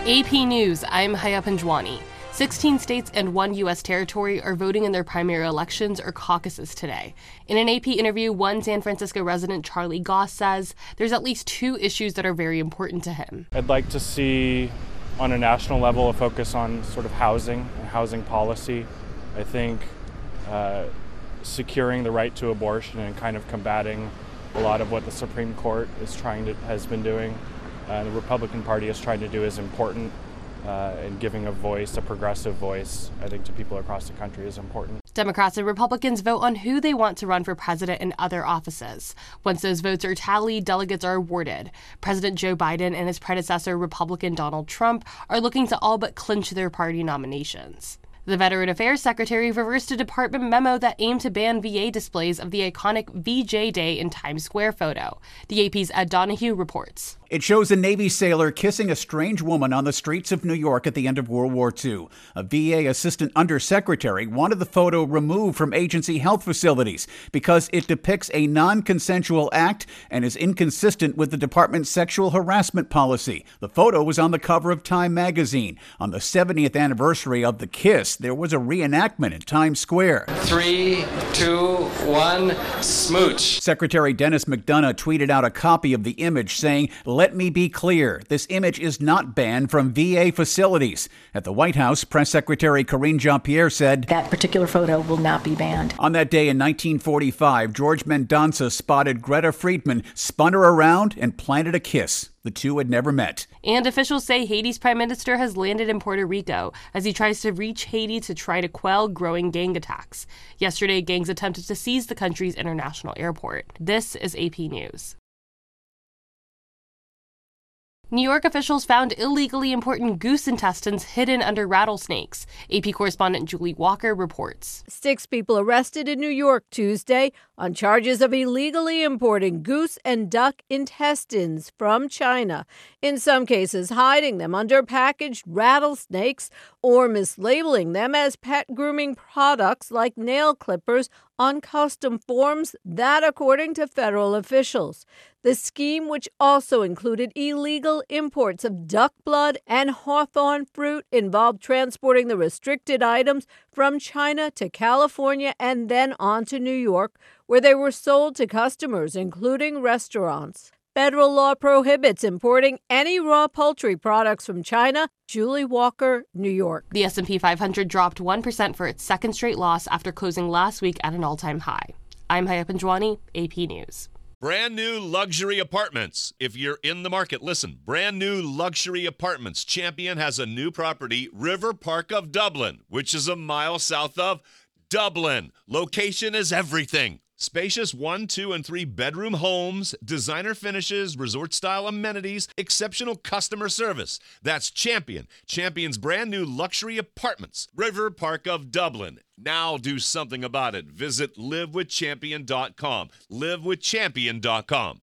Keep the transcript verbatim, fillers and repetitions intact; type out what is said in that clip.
A P News, I'm Haya Panjwani. sixteen states and one U S territory are voting in their primary elections or caucuses today. In an A P interview, one San Francisco resident, Charlie Goss, says there's at least two issues that are very important to him. I'd like to see, on a national level, a focus on sort of housing and housing policy. I think uh, securing the right to abortion and kind of combating a lot of what the Supreme Court is trying to has been doing, uh, the Republican Party is trying to do is important. Uh, and giving a voice, a progressive voice, I think, to people across the country is important. Democrats and Republicans vote on who they want to run for president and other offices. Once those votes are tallied, delegates are awarded. President Joe Biden and his predecessor, Republican Donald Trump, are looking to all but clinch their party nominations. The Veteran Affairs Secretary reversed a department memo that aimed to ban V A displays of the iconic V J Day in Times Square photo. The A P's Ed Donahue reports. It shows a Navy sailor kissing a strange woman on the streets of New York at the end of World War Two. A V A assistant undersecretary wanted the photo removed from agency health facilities because it depicts a non-consensual act and is inconsistent with the department's sexual harassment policy. The photo was on the cover of Time magazine. On the seventieth anniversary of the kiss, there was a reenactment in Times Square. Three, two, one, smooch. Secretary Dennis McDonough tweeted out a copy of the image saying, "Let me be clear, this image is not banned from V A facilities." At the White House, Press Secretary Karine Jean-Pierre said, "That particular photo will not be banned." On that day in nineteen forty-five, George Mendonça spotted Greta Friedman, spun her around, and planted a kiss. The two had never met. And officials say Haiti's prime minister has landed in Puerto Rico as he tries to reach Haiti to try to quell growing gang attacks. Yesterday, gangs attempted to seize the country's international airport. This is A P News. New York officials found illegally imported goose intestines hidden under rattlesnakes. A P correspondent Julie Walker reports. Six people arrested in New York Tuesday on charges of illegally importing goose and duck intestines from China, in some cases hiding them under packaged rattlesnakes or mislabeling them as pet grooming products like nail clippers on custom forms, that according to federal officials. The scheme, which also included illegal imports of duck blood and hawthorn fruit, involved transporting the restricted items from China to California and then on to New York, where they were sold to customers, including restaurants. Federal law prohibits importing any raw poultry products from China. Julie Walker, New York. The S and P five hundred dropped one percent for its second straight loss after closing last week at an all-time high. I'm Haya Panjwani, A P News. Brand new luxury apartments. If you're in the market, listen. Brand new luxury apartments. Champion has a new property, River Park of Dublin, which is a mile south of Dublin. Location is everything. Spacious one, two, and three bedroom homes, designer finishes, resort-style amenities, exceptional customer service. That's Champion. Champion's brand new luxury apartments. River Park of Dublin. Now do something about it. Visit live with champion dot com. live with champion dot com.